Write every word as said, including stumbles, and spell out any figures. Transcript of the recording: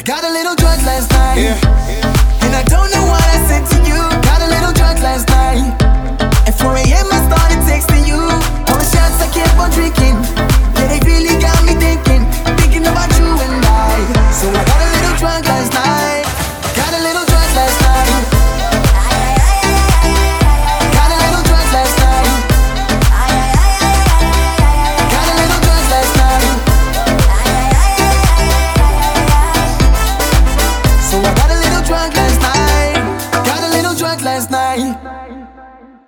Got a little drunk last night, Yeah. and I don't know what I said to you. Got a little drunk last night. At four a m I started texting you.